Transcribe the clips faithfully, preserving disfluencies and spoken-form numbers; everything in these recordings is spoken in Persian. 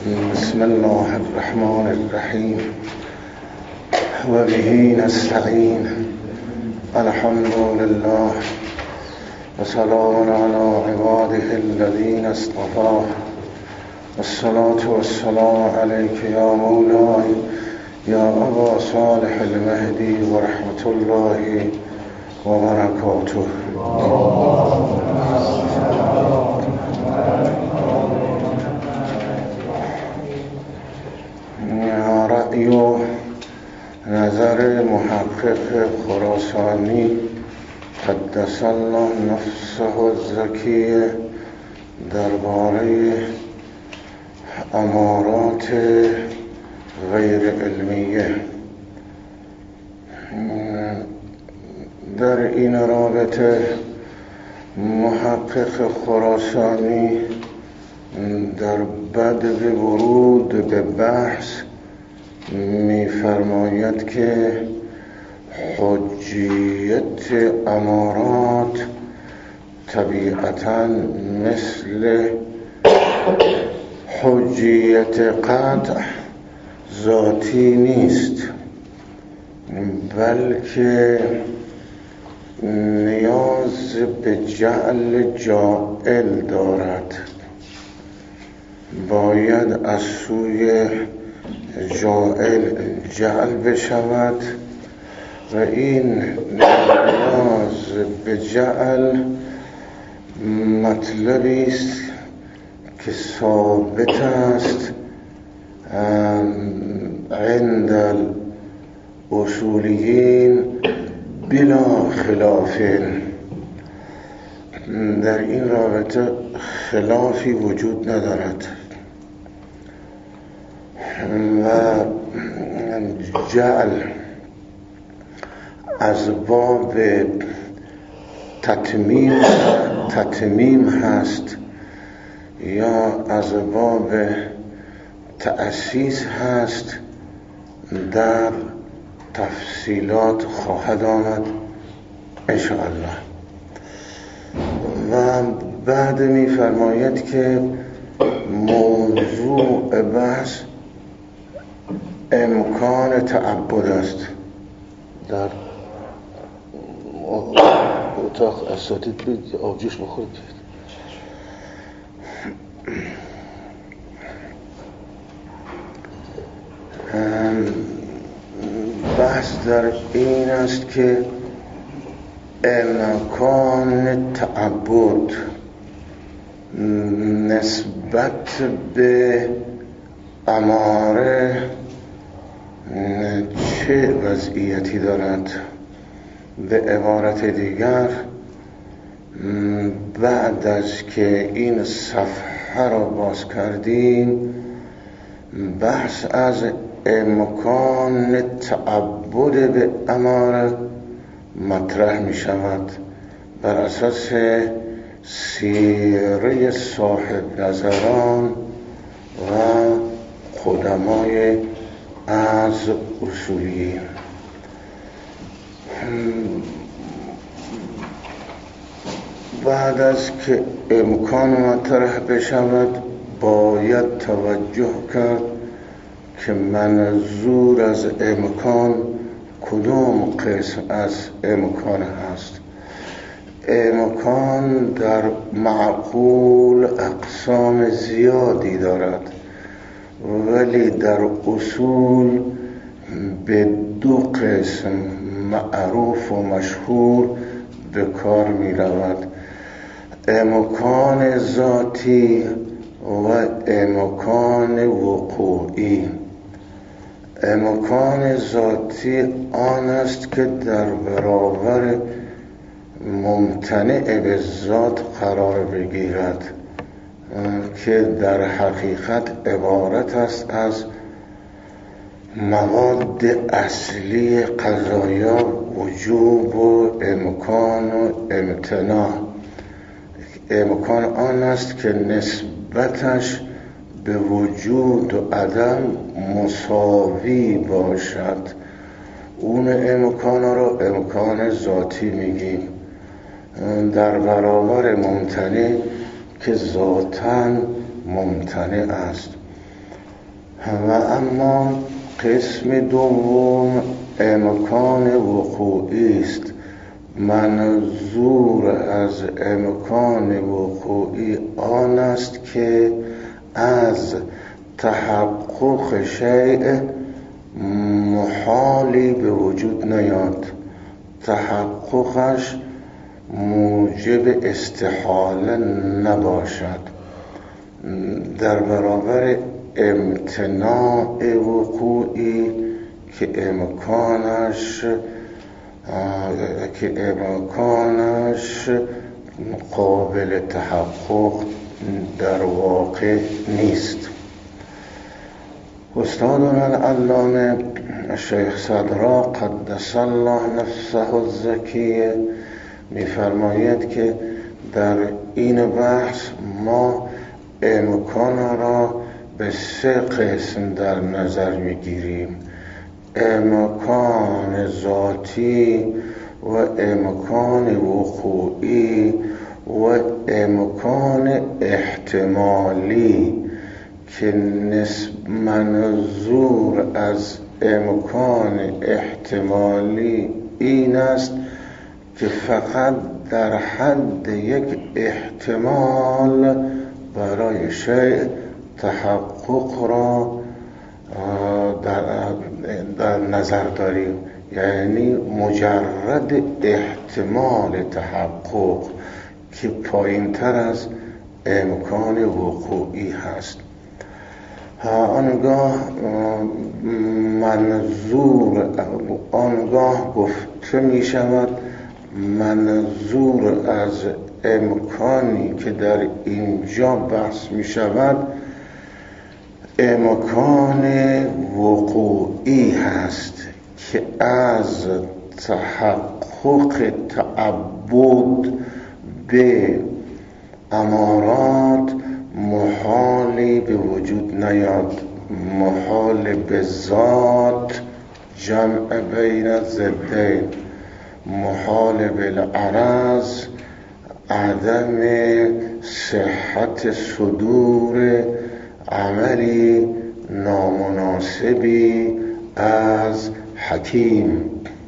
بسم الله الرحمن الرحیم و به نستعین. الحمد لله و سلام علی عباده الذین اصطفى. الصلاة والسلام علیک یا مولای یا ابا صالح المهدی و رحمت الله و برکاته. رأی و نظر محقق خراسانی قدس الله نفسه الزکیه درباره امارات غیر علمیه. در این رابطه محقق خراسانی در بعد به ورود به بحث می‌فرماید که حجیت امارات طبیعتاً مثل حجیت قطع ذاتی نیست، بلکه نیاز به جعل جاعل دارد. باید از سوی جاعل جعل بشود و این نیاز به جعل مطلبی است که ثابت است عند الاصولیین بلا خلاف. در این رابطه خلافی وجود ندارد و جعل از باب تتمیم تتمیم هست یا از باب تأسیس هست، در تفصیلات خواهد آمد انشاءالله. و بعد می فرماید که موضوع بحث امکان تعبد است. در اتاق اساتید بید آبجوش بخورید. بحث در این است که امکان تعبد نسبت به اماره چه وضعیتی دارد. به عبارت دیگر، بعد از که این صفحه را باز کردیم، بحث از امکان تعبد به اماره مطرح می شود بر اساس سیره صاحب نظران و قدمای از اصولیین. بعد از که امکان مطرح بشود باید توجه کرد که منظور از امکان کدام قسم از امکان هست. امکان در معقول اقسام زیادی دارد، ولی در اصول به دو قسم معروف و مشهور به کار می رود: امکان ذاتی و امکان وقوعی. امکان ذاتی آن است که در برابر ممتنع به ذات قرار بگیرد، که در حقیقت عبارت است از مواد اصلی قضایا، وجوب و امکان و امتناع. امکان آن است که نسبتش به وجود و عدم مساوی باشد. اون امکان را امکان ذاتی میگیم، در برابر ممتنع که ذاتاً ممتنع است. و اما قسم دوم امکان وقوعی است. منظور از امکان وقوعی آن است که از تحقق شیء محالی به وجود نیاد، تحققش موجب استحاله نباشد. در برابر امتناع وقوعی که امکانش که امکانش قابل تحقق در واقع نیست. استادنا العلامه شیخ صدرا قدس الله نفسه الزکیه می‌فرماید که در این بحث ما امکان را به سه قسم در نظر می‌گیریم: امکان ذاتی و امکان وقوعی و امکان احتمالی، که منظور از امکان احتمالی این است که فقط در حد یک احتمال برای شیء تحقق را در, در نظر داریم، یعنی مجرد احتمال تحقق که پایین تر از امکان وقوعی هست. آنگاه منظور آنگاه گفته می شود منظور از امکانی که در اینجا بحث می شود امکان وقوعی هست که از تحقق تعبد به امارات محالی به وجود نیاد. محال به ذات جمع بین ضدین، محال بالعرض عدم صحت صدور عملی نامناسبی از حکیم.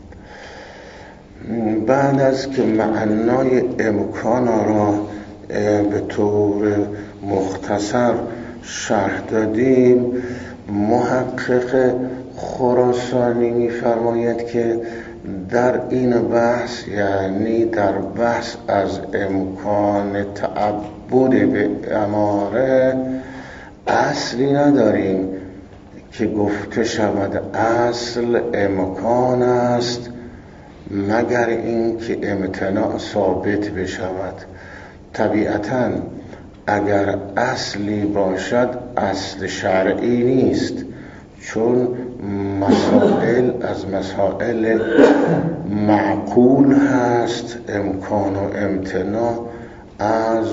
بعد از که معنای امکان را به طور مختصر شرح دادیم، محقق خراسانی می‌فرماید که در این بحث، یعنی در بحث از امکان تعبد به اماره، اصلی نداریم که گفته شود اصل امکان است مگر این که امتناع ثابت بشود. طبیعتاً اگر اصلی باشد اصل شرعی نیست، چون مسائل از مسائل معقول هست. امکان و امتناع از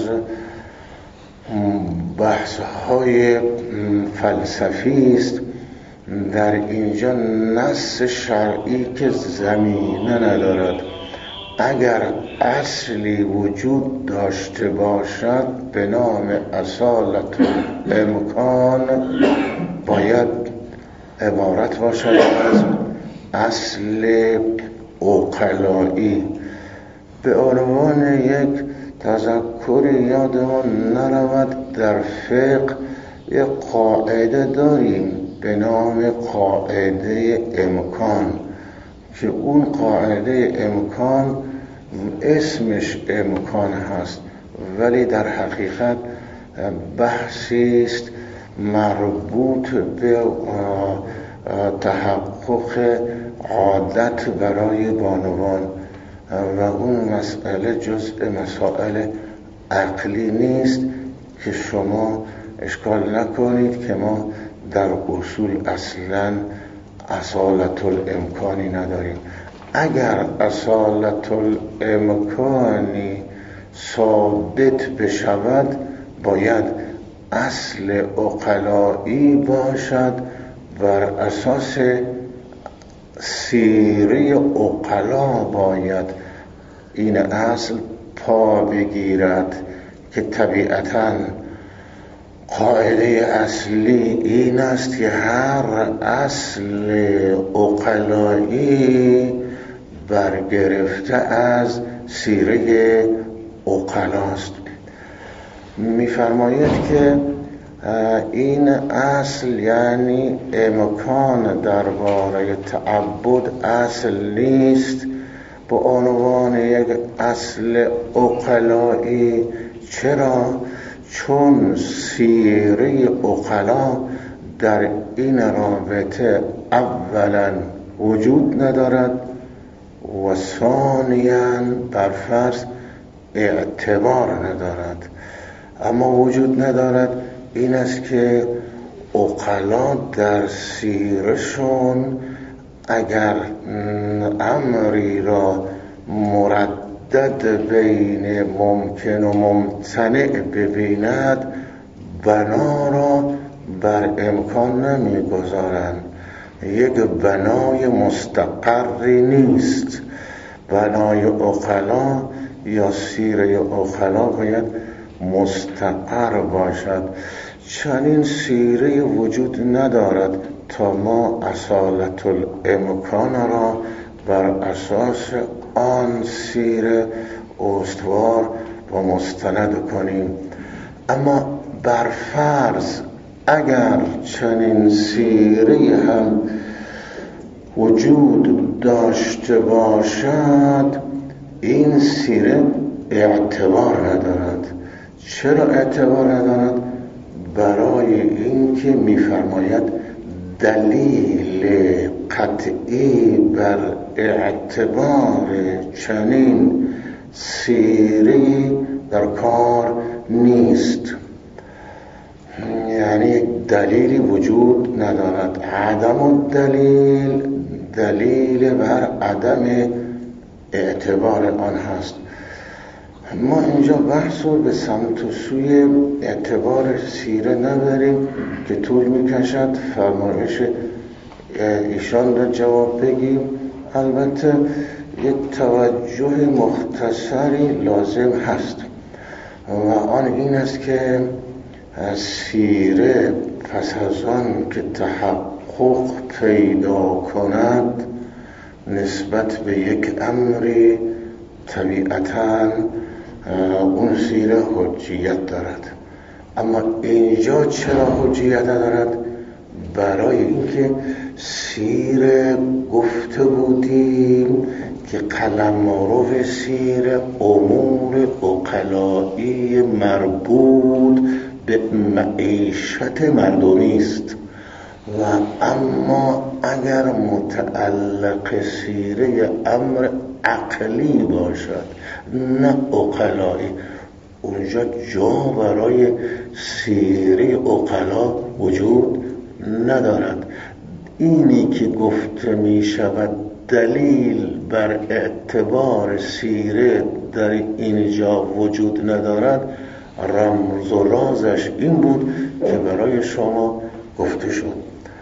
بحث‌های فلسفی است. در اینجا نص شرعی که زمینه ندارد. اگر اصلی وجود داشته باشد به نام اصالت امکان باید عبارت باشد از اصل عقلایی. به عنوان یک تذکر یادمان نرود در فقه یک قاعده داریم به نام قاعده امکان، که اون قاعده امکان اسمش امکان هست ولی در حقیقت بحثی است مربوط به تحقق عادت برای بانوان و اون مسئله جزء مسائل عقلی نیست که شما اشکال نکنید که ما در اصول اصلا اصالت الامکانی نداریم. اگر اصالت الامکانی ثابت بشود باید اصل عقلایی باشد، بر اساس سیره عقلا باید این اصل پا بگیرد که طبیعتاً قاعده اصلی این است که هر اصل عقلایی برگرفته از سیره عقلاست. می‌فرماید که این اصل یعنی امکان درباره تعبد اصل نیست به عنوان یک اصل عقلایی. چرا؟ چون سیره عقلا در این رابطه اولا وجود ندارد و ثانیاً برفرض اعتبار ندارد. اما وجود ندارد این است که عقلا در سیرشون اگر امری را مردد بین ممکن و ممتنع ببیند بنا را بر امکان نمیگذارند. یک بنای مستقری نیست. بنای عقلا یا سیره عقلا باید مستقر باشد. چنین سیره وجود ندارد تا ما اصالت الامکان را بر اساس آن سیره استوار و مستند کنیم. اما برفرض اگر چنین سیره هم وجود داشته باشد این سیره اعتبار ندارد. چرا اعتبار ندارد؟ برای اینکه می‌فرماید دلیل قطعی بر اعتبار چنین سیری در کار نیست. یعنی دلیلی وجود ندارد. عدم الدلیل دلیل بر عدم اعتبار آن هست. ما اینجا بحث رو به سمت و سوی اعتبار سیره نبریم که طول میکشد. فرمایش ایشان را جواب بگیم. البته یک توجه مختصری لازم هست و آن این است که سیره پس از آن که تحقق پیدا کند نسبت به یک امری طبیعتاً اون سیره حجیت دارد. اما اینجا چرا حجیت دارد؟ برای اینکه سیره گفته بودیم که قلمرو سیره امور عقلایی مربوط به معیشت مردمی است و اما اگر متعلق سیره امر عقلی باشد نه عقلایی اونجا جا برای سیره عقلا وجود ندارد. اینی که گفته می شود دلیل بر اعتبار سیره در اینجا وجود ندارد رمز و رازش این بود که برای شما گفته شد.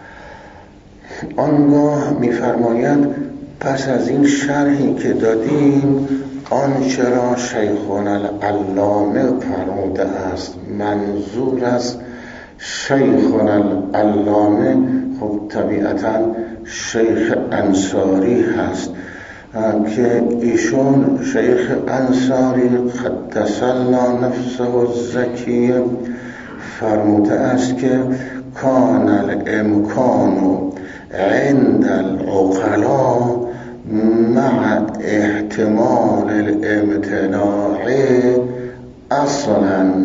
آنگاه می‌فرماید پس از این شرحی که دادیم آنچه را شیخنا العلامه فرموده است منظور از شیخنا العلامه خب طبیعتاً شیخ انصاری هست که ایشون شیخ انصاری قدس الله نفسه الزکیه فرموده است که کان الامکان عند العقلاء مع احتمال الامتناع اصلا.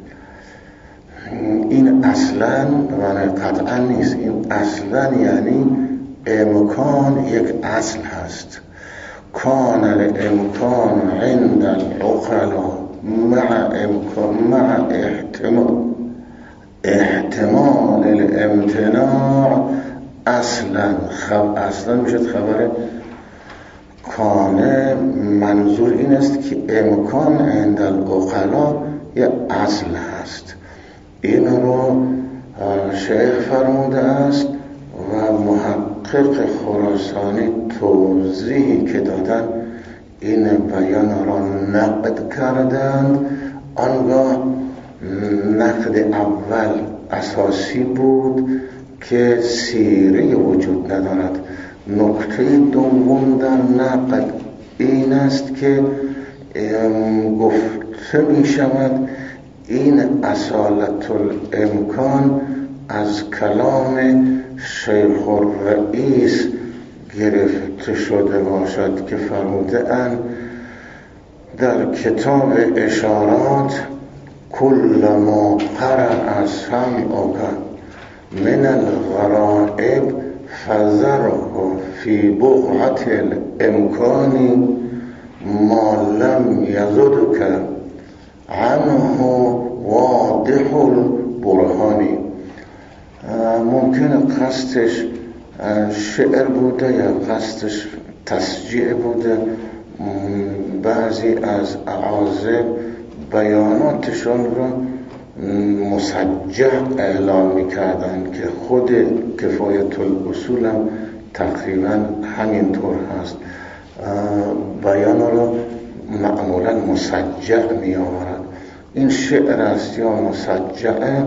این اصلا معنی قطعا نیست. این اصلا یعنی امکان یک اصل هست. کان الامکان عند العقلاء مع امکان مع احتمال احتمال الامتناع اصلا. خب اصلا میشد خبر کانه. منظور این است که امکان عند العقلاء یه اصل هست. این رو شیخ فرموده است و محقق خراسانی توضیحی که دادن این بیان را نقد کردند. آنگاه نقد اول اساسی بود که سیره وجود ندارد. نکته دوم در نقد این است که گفته می شود این اصالت الامکان از کلام شیخ الرئیس گرفته شده باشد که فرموده اند در کتاب اشارات کل ما قرأ سمعک من الغرائب فذره فی بقعة الامکان ما لم یزدک عنه واضح البرهان. ممکنه قصدش شعر بوده یا قصدش تشجیع بوده. بعضی از اعاذب بیاناتشون رو مسجع اعلام میکردن که خود کفایت الاصول هم تقریبا همینطور هست. بیان رو معمولا مسجع می آورد. این شعر است یا مسجعه،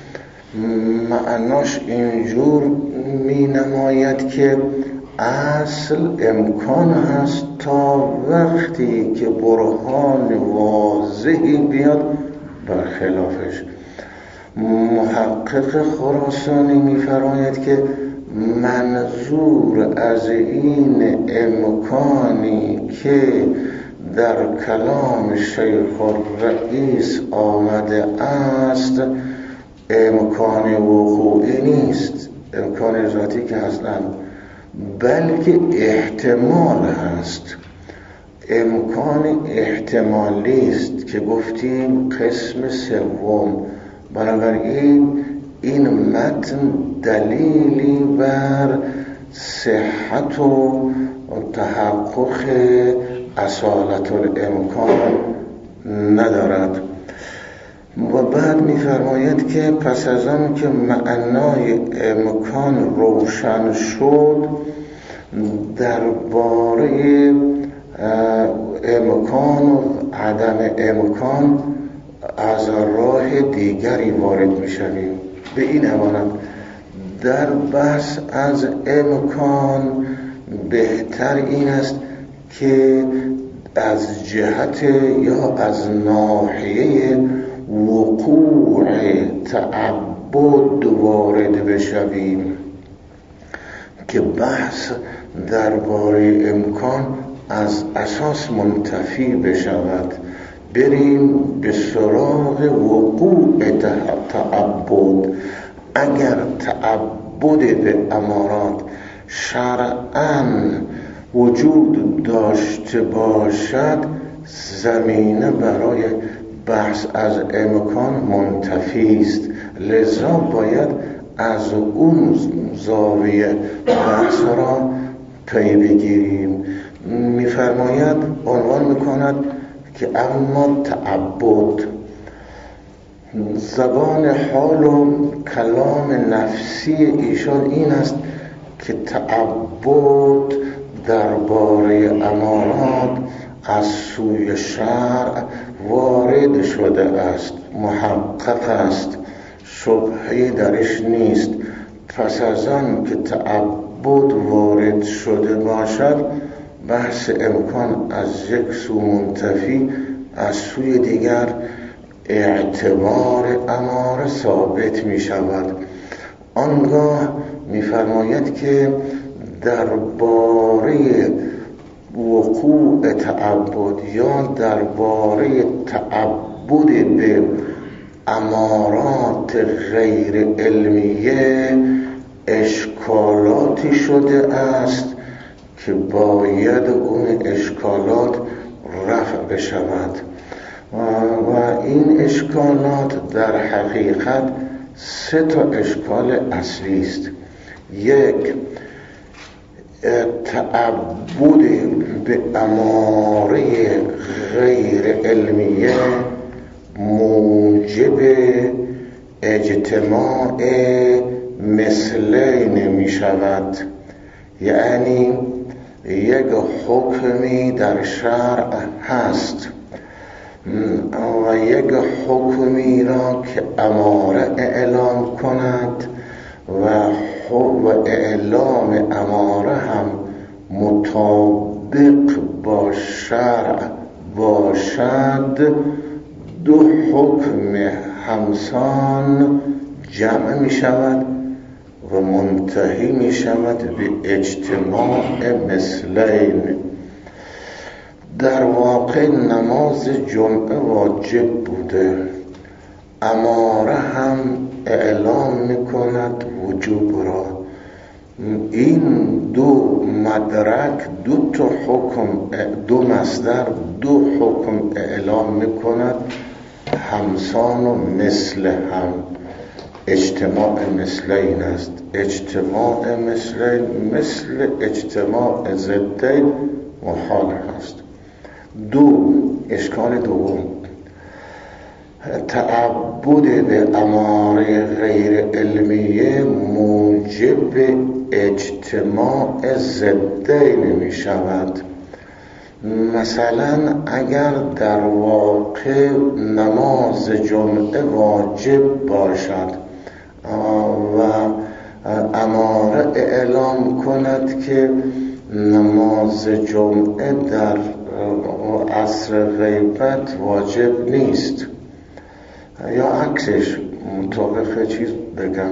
معناش اینجور می نماید که اصل امکان هست تا وقتی که برهان واضحی بیاد برخلافش. محقق خراسانی می فرماید که منظور از این امکانی که در کلام شیخ الرئیس آمده است امکان وقوعی نیست، امکان ذاتی که اصلا، بلکه احتمال هست. امکان احتمالی است که گفتیم قسم سوم. بنابراین این متن دلیلی بر صحت و تحقق اصالت الامکان ندارد. و بعد می‌فرماید که پس از آن که معنای امکان روشن شد، درباره امکان و عدم امکان از راه دیگری وارد می‌شویم. به این عبارت در بحث از امکان بهتر این است که از جهت یا از ناحیه وقوع تعبد وارد بشویم که بحث درباره امکان از اساس منتفی بشود. بریم به سراغ وقوع تعبد. اگر تعبد به امارات شرعاً وجود داشته باشد، زمینه برای بحث از امکان منتفی است. لذا باید از اون زاویه بحث را پی بگیریم. می‌فرماید، عنوان می‌کند که اما تعبد، زبان حال و کلام نفسی ایشان این است که تعبد درباره امارات از سوی شرع وارد شده است، محقق است، شبهه‌ای درش نیست. پس از آن که تعبد وارد شده باشد، بحث امکان از یک سو منتفی، از سوی دیگر اعتبار اماره ثابت می شود. آنگاه می فرماید که درباره وقوع تعبد یا درباره تعبد به امارات غیر علمیه اشکالاتی شده است که باید اون اشکالات رفع بشود. و این اشکالات در حقیقت سه تا اشکال اصلی است. یک، تعبد به اماره غیر علمیه موجب اجتماع مثلین می شود. یعنی یک حکمی در شرع هست، و یک حکمی را که اماره اعلام کند و اعلام اماره هم مطابق با شرع باشد، دو حکم همسان جمع می شود و منتهی می شود به اجتماع مثلین. در واقع نماز جمعه واجب بوده، اماره هم اعلام می کند وجوب را. این دو مدرک، دو تا حکم، دو مصدر، دو حکم اعلام می کند، همسان و مثل هم. اجتماع مثلین است. اجتماع مثلین مثل اجتماع ضدین محال است. دو، اشکال دوم، تعبد به اماره غیر علمیه موجب اجتماع ضدین می شود. مثلا اگر در واقع نماز جمعه واجب باشد و اماره اعلام کند که نماز جمعه در عصر غیبت واجب نیست، یا عکسش مطابق چیز بگم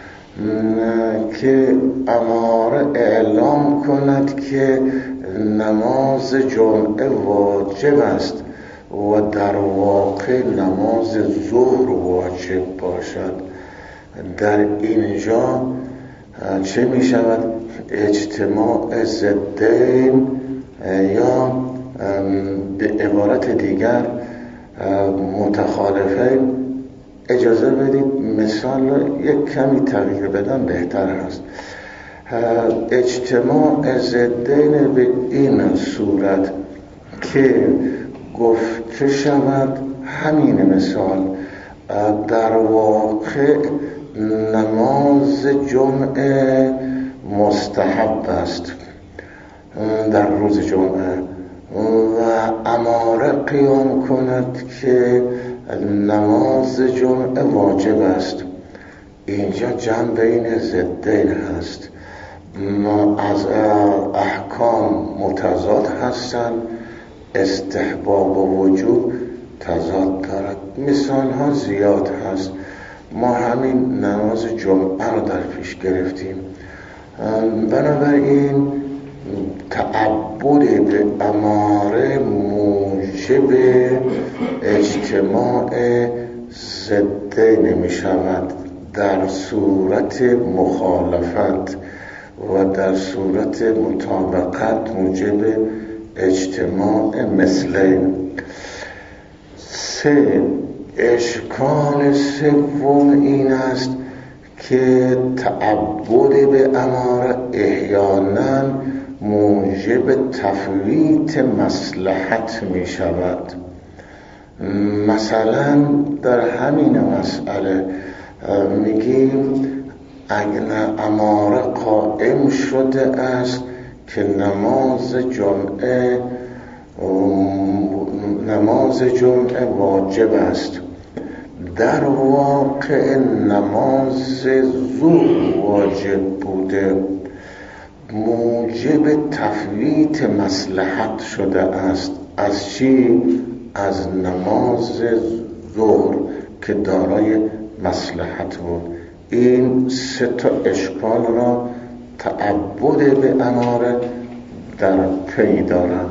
که اماره اعلام کند که نماز جمعه واجب است و در واقع نماز ظهر واجب باشد، در اینجا چه می شود؟ اجتماع ضدین، یا به عبارت دیگر متخالفین. اجازه بدید مثال رو یک کمی تغییر بدم بهتر هست. اجتماع ضدین به این صورت که گفته شود همین مثال در واقع نماز جمعه مستحب است در روز جمعه و اماره قیام کند که نماز جمعه واجب است. اینجا جمع بین ضدین هست، از احکام متضاد هستند، استحباب و وجوب تضاد دارد. مثال ها زیاد هست، ما همین نماز جمعه رو در پیش گرفتیم. بنابراین تعبد به اماره موجب اجتماع ضدین می شود در صورت مخالفت و در صورت مطابقت موجب اجتماع مثلین. سه، اشکال سوم این است که تعبد به اماره احیانا موجب تفویت مصلحت می شود. مثلا در همین مسئله میگیم اگر اماره قائم شده است که نماز جمعه نماز جمعه واجب است، در واقع نماز ظهر واجب بوده، موجب تفویت مصلحت شده است. از چی؟ از نماز ظهر که دارای مصلحت بود. این سه تا اشکال را تعبد به اماره در پی دارند.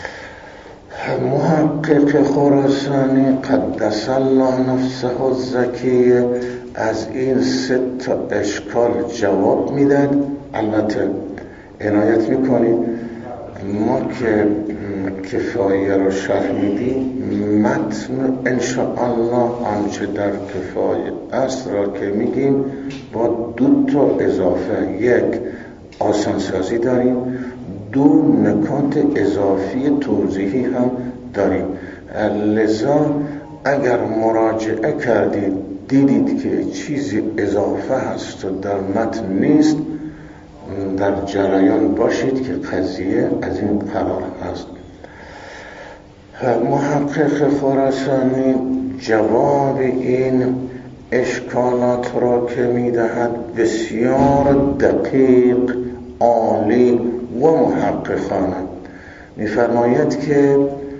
محقق خراسانی قدس الله نفسه الزکیه از این سه تا اشکال جواب میدن. البته عنایت میکنید ما که کفایه رو شرح میدیم، متن انشاءالله آنچه در کفایه است را که میگیم با دو تا اضافه، یک آسانسازی داریم، دو نکات اضافی توضیحی هم داریم. لذا اگر مراجعه کردید دیدید که چیزی اضافه هست و در متن نیست، در جریان باشید که قضیه از این قرار هست. محقق خراسانی جواب این اشکالات را که می‌دهد بسیار دقیق، عالی و محققانه می‌فرماید که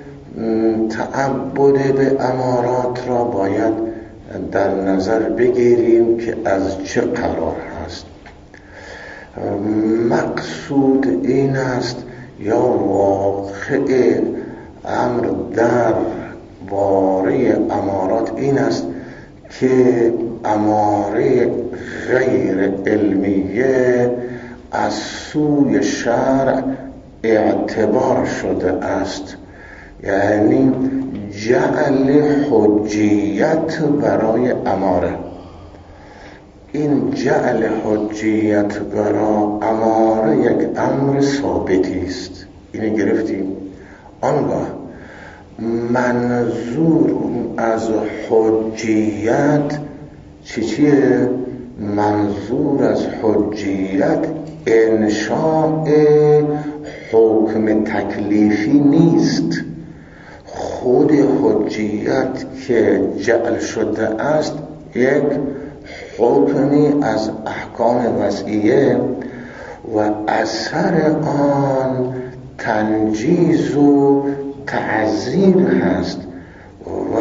تعبد به امارات را باید در نظر بگیریم که از چه قرار هست. مقصود این است یا واقع امر در باره امارات این است که اماره غیر علمیه از سوی شرع اعتبار شده است، یعنی جعل حجیت برای اماره. این جعل حجیت برای اماره یک امر ثابتی است، اینو گرفتیم. آنگاه منظور از حجیت چی چیه؟ منظور از حجیت انشاء حکم تکلیفی نیست. خود حجیت که جعل شده است یک حکمی از احکام وضعیه و اثر آن تنجیز و تعزیر هست و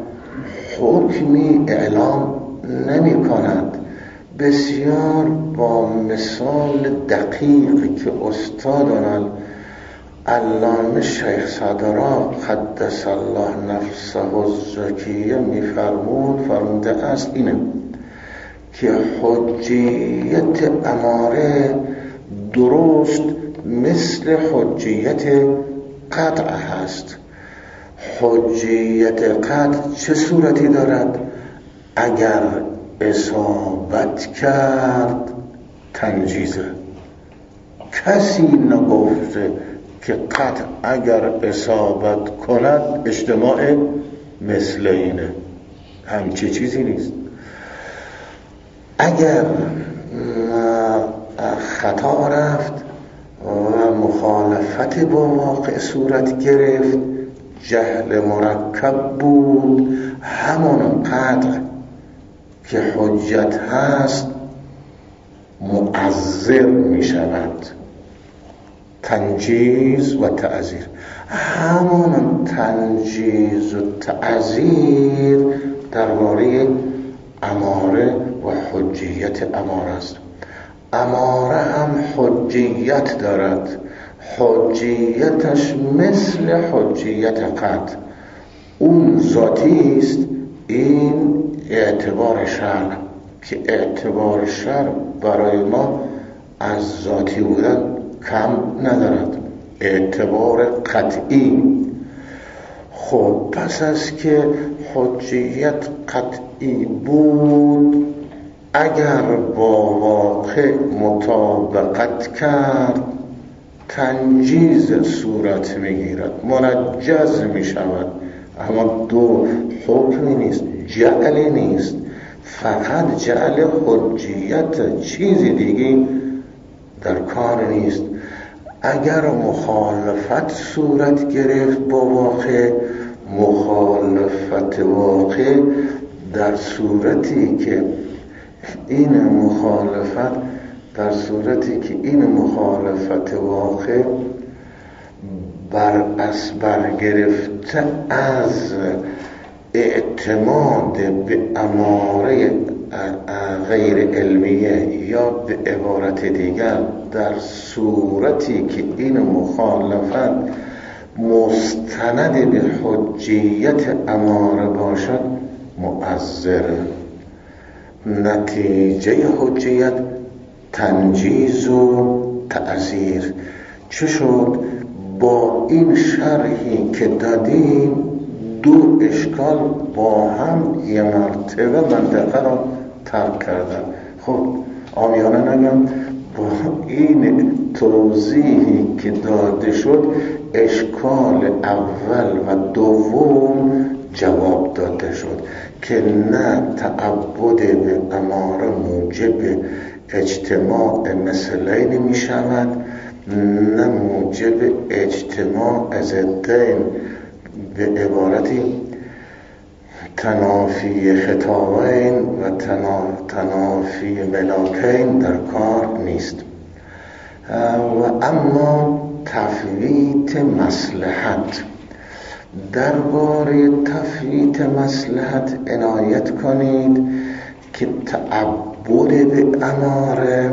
حکمی اعلام نمی کند. بسیار با مثال دقیقی که استادان علامه شیخ صدرا قدس الله نفسه الزکیه می‌فرمود فرموده است اینه که حجیت اماره درست مثل حجیت قطع هست. حجیت قطع چه صورتی دارد؟ اگر اصابت کرد تنجیزه. کسی نگفته که قطع اگر اصابت کند اجتماع مثل اینه، همچی چیزی نیست. اگر خطا رفت و مخالفت با واقع صورت گرفت، جهل مرکب بود، همون قطع که حجت هست مؤثر می شود. تنجیز و تعزیر، همون تنجیز و تعزیر درباره اماره و حجیت اماره است. اماره هم حجیت دارد، حجیتش مثل حجیت قطع، اون ذاتی است. این اعتبار شرع که اعتبار شرع برای ما از ذاتی بودن کم ندارد، اعتبار قطعی. خب پس از که حجیت قطعی بود، اگر با واقع مطابقت کرد تنجیز صورت میگیرد، منجز میشود. اما دو حکمی نیست، جعلی نیست، فقط جعل حجیت، چیزی دیگه در کار نیست. اگر مخالفت صورت گرفت با واقع، مخالفت واقع در صورتی که این مخالفت در صورتی که این مخالفت واقع بر از برگرفته از اعتماد به اماره غیر علمیه، یا به عبارت دیگر در صورتی که این مخالفت مستند به حجیت اماره باشد، مؤثر. نتیجه حجیت تنجیز و تعزیر. چه شد؟ با این شرحی که دادیم دو اشکال با هم یه مرتبه منطقه را ترک کردن. خب عامیانه نگم، با این توضیحی که داده شد اشکال اول و دوم جواب داده شد که نه تعبد به اماره موجب اجتماع مثلین می شود، نه موجب اجتماع ضدین به عبارتی تنافی خطابین و تنافی ملاکین در کار نیست. و اما تفویت مصلحت، درباره تفویت مصلحت عنایت کنید که تعبد به اماره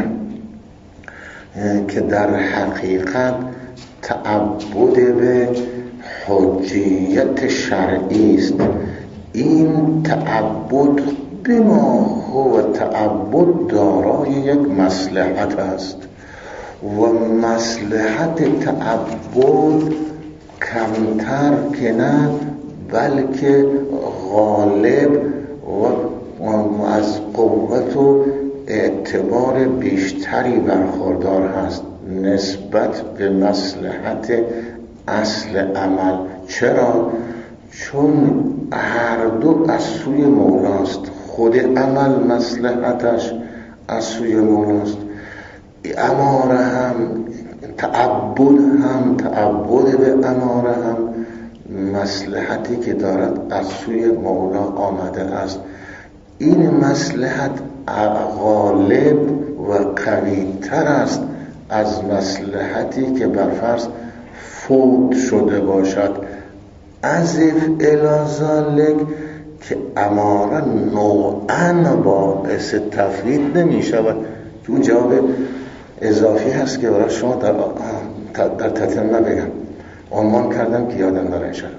که در حقیقت تعبد به حجیت شرعی است. این تعبد بما هو تعبد دارای یک مصلحت است و مصلحت تعبد کمتر که نه بلکه غالب و از قوت و اعتبار بیشتری برخوردار هست نسبت به مصلحت اصل عمل. چرا؟ چون هر دو از سوی مولاست. خود عمل مصلحتش از سوی مولاست، اماره هم تعبد هم تعبد به اماره هم مصلحتی که دارد از سوی مولا آمده است. این مصلحت غالب و قوی تر است از مصلحتی که برفرض فوت شده باشد. اضف الی ذلک که اماره نوعاً باعث تفویت نمی شود. اون جواب اضافی هست که برای شما در, در تتمه بگم، عنوان کردم که یادم داره انشاءالله.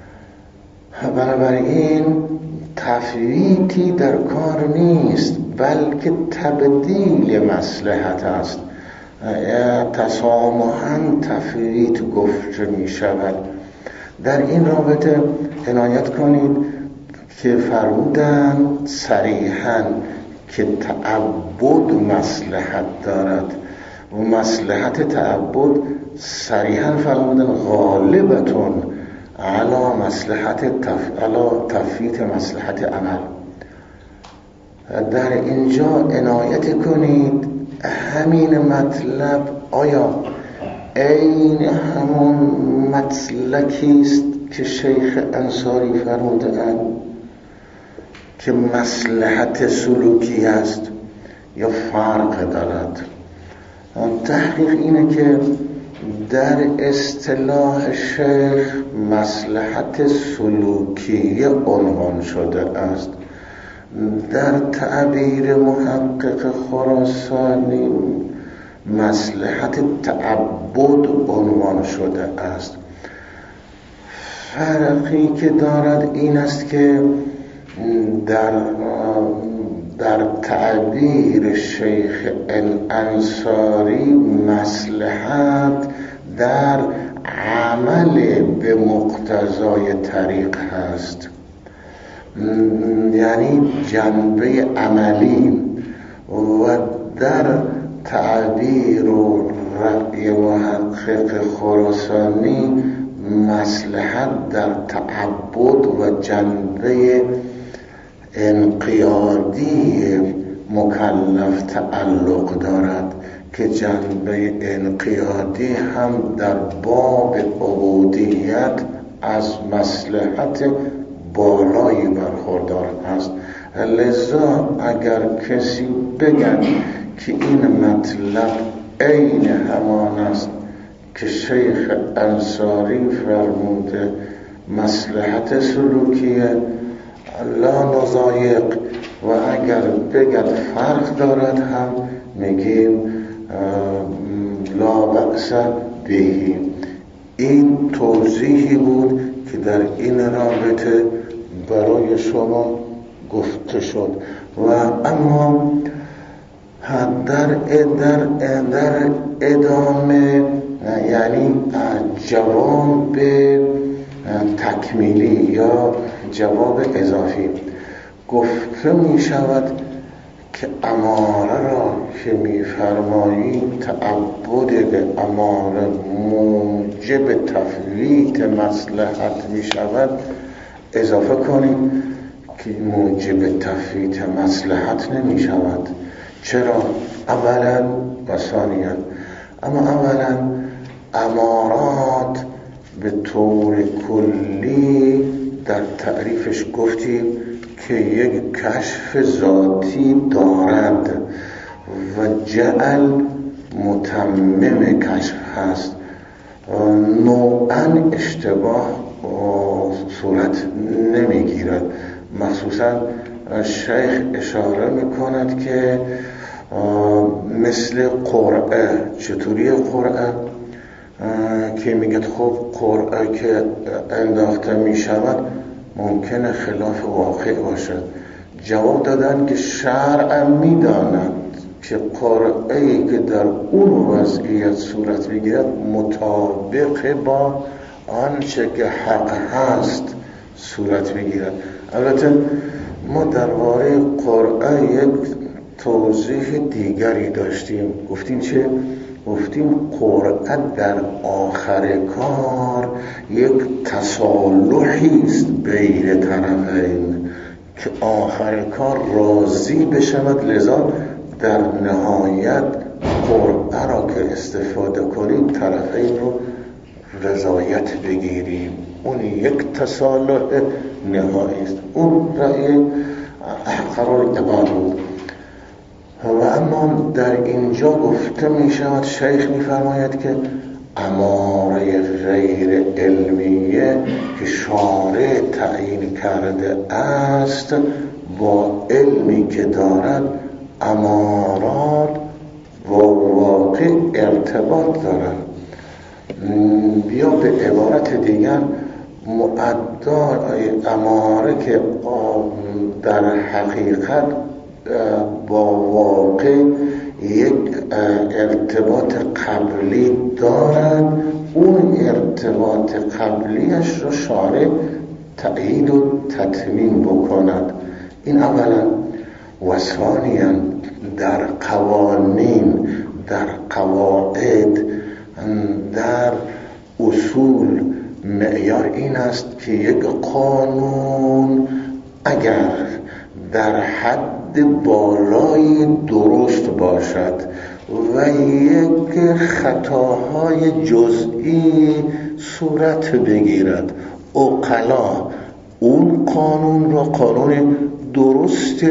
بنابراین تفویتی در کار نیست بلکه تبدیل مصلحت است. تسامحاً تفویت گفته می شود. در این رابطه عنایت کنید که فرمودن صریحاً که تعبد مصلحت دارد و مصلحت تعبد صریحاً فرمودن غالبتون علی مصلحت تف... علی تفویت مصلحت عمل. در اینجا عنایت کنید همین مطلب آیا این همون مسلکی است که شیخ انصاری فرمودند که مصلحت سلوکی است یا فرق دارد؟ تحقیق اینه که در اصطلاح شیخ مصلحت سلوکی عنوان شده است، در تعبیر محقق خراسانی مصلحت تعبد عنوان شده است. فرقی که دارد این است که در در تعبیر شیخ انصاری مصلحت در عمل به مقتضای طریق هست، یعنی جنبه عملی. و در تعبیر و رأی محقق خراسانی مصلحت در تعبد و جنبه انقیادی مکلف تعلق دارد که جنبه انقیادی هم در باب عبودیت از مصلحت بالایی برخوردار است. لذا اگر کسی بگن که این مطلب عین همان است که شیخ انصاری فرموده مصلحت سلوکیه، لا نضایق، و اگر بگد فرق دارد هم میگیم لا بأس بهی. این توضیحی بود که در این رابطه برای شما گفته شد. و اما در در در ادامه، یعنی جواب تکمیلی یا جواب اضافی، گفته می شود که اماره را که می فرمایی تعبد به اماره موجب تفویت مصلحت می شود، اضافه کنیم که موجب تفویت مصلحت نمی شود. چرا؟ اولا و ثانیا. اما اولا امارات به طور کلی در تعریفش گفتیم که یک کشف ذاتی دارد و جعل متمم کشف هست. نوعاً اشتباه صورت نمیگیرد. مخصوصاً شیخ اشاره میکند که مثل قرعه. چطوری قرعه؟ که میگه خب قرعه که انداخته میشود ممکنه خلاف واقع باشد. جواب دادن که شرع میداند که قرعه‌ای که در اون وضعیت صورت میگیرد مطابق با آنچه که حق هست صورت میگیرد. البته ما درباره قرعه یک توضیح دیگری داشتیم. گفتیم چه؟ گفتیم قرعه در آخر کار یک تصالحی است بین طرفین که آخر کار راضی بشود، لذا در نهایت قرعه را که استفاده کنیم طرفین رو رضایت بگیریم. اون یک تصالح نهایی است. اون رأی احقر العباد بود. و اما در اینجا گفته می شود، شیخ می فرماید که اماره غیر علمیه که شارع تعیین کرده است با علمی که دارد امارات با واقع ارتباط دارد. بیا به عبارت دیگر معدای اماره که در حقیقت با واقع یک ارتباط قبلی دارد، اون ارتباط قبلیش رو شارع تأیید و تتمیم بکند. این اولا. و ثانیاً در قوانین، در قواعد، در اصول معیار این است که یک قانون اگر در حد بالای درست باشد و یک خطاهای جزئی صورت بگیرد، عقلا اون قانون را قانون درست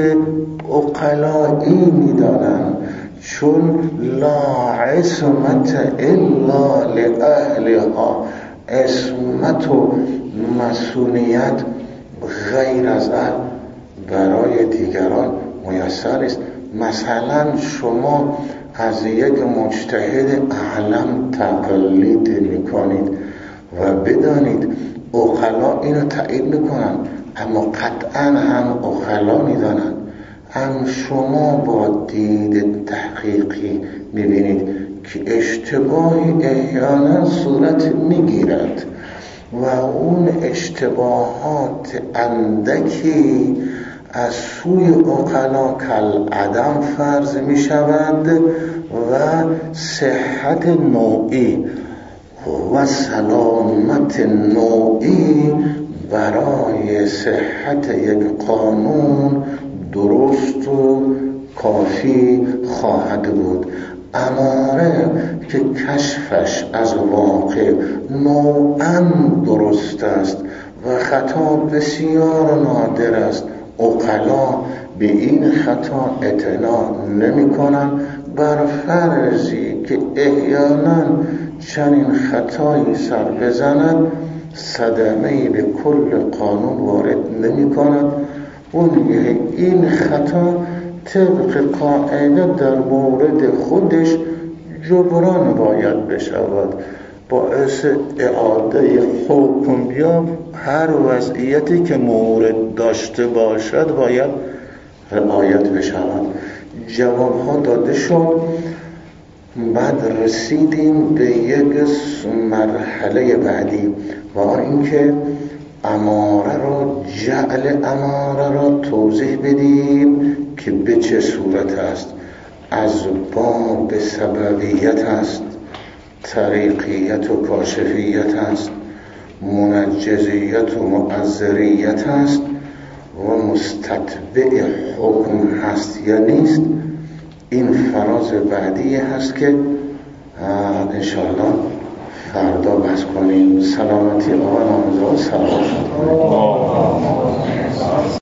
عقلایی می‌دانند، چون لا عصمت الا لأهلها، عصمت و مسئولیت غیر از اهل برای دیگران میسر است. مثلا شما از یک مجتهد اعلم تقلید میکنید و بدانید عقلا اینو تایید میکنن، اما قطعا هم عقلا میدانند، هم شما با دید تحقیقی میبینید که اشتباهی احیانا صورت میگیرد و اون اشتباهات اندکی از سوی عقلا کالعدم فرض می شود و صحت نوعی و سلامت نوعی برای صحت یک قانون درست و کافی خواهد بود. اماره که کشفش از واقع نوعاً درست است و خطا بسیار نادر است، عقلا به این خطا اعتنا نمی کنند، بر فرضی که احیانا چنین خطایی سر بزند صدمه‌ای به کل قانون وارد نمی کند. اون این خطا طبق قاعده در مورد خودش جبران باید بشود، باعث اعاده حکم یا هر وضعیتی که مورد داشته باشد باید رعایت بشود. جواب ها داده شد. بعد رسیدیم به یک مرحله بعدی و آن اینکه اماره را، جعل اماره را توضیح بدیم که به چه صورت است. از باب سببیت است، طریقیت و کاشفیت است، منجزیت و معذریت است و مستتبع حکم هست یا نیست. این فراز بعدی هست که انشاءالله فردا بس کنیم. سلامتی آقای نامزاد سلامت کنیم.